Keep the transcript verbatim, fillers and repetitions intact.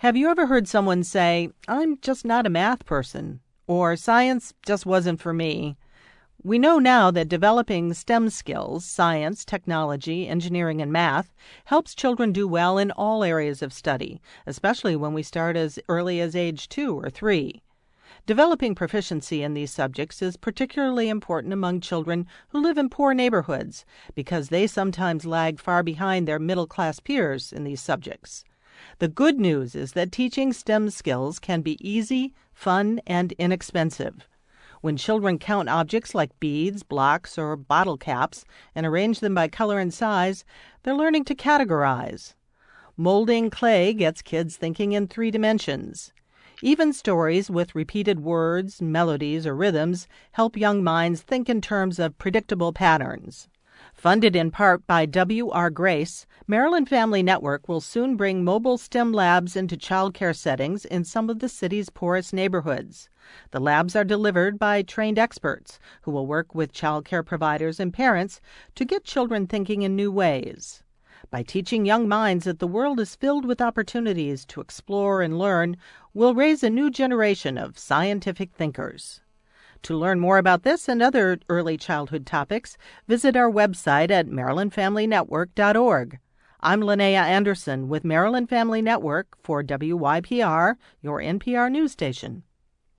Have you ever heard someone say, "I'm just not a math person," or "Science just wasn't for me"? We know now that developing STEM skills, science, technology, engineering, and math, helps children do well in all areas of study, especially when we start as early as age two or three. Developing proficiency in these subjects is particularly important among children who live in poor neighborhoods because they sometimes lag far behind their middle-class peers in these subjects. The good news is that teaching STEM skills can be easy, fun, and inexpensive. When children count objects like beads, blocks, or bottle caps and arrange them by color and size, they're learning to categorize. Molding clay gets kids thinking in three dimensions. Even stories with repeated words, melodies, or rhythms help young minds think in terms of predictable patterns. Funded in part by W R Grace, Maryland Family Network will soon bring mobile STEM labs into child care settings in some of the city's poorest neighborhoods. The labs are delivered by trained experts who will work with child care providers and parents to get children thinking in new ways. By teaching young minds that the world is filled with opportunities to explore and learn, we'll raise a new generation of scientific thinkers. To learn more about this and other early childhood topics, visit our website at maryland family network dot org. I'm Linnea Anderson with Maryland Family Network for W Y P R, your N P R news station.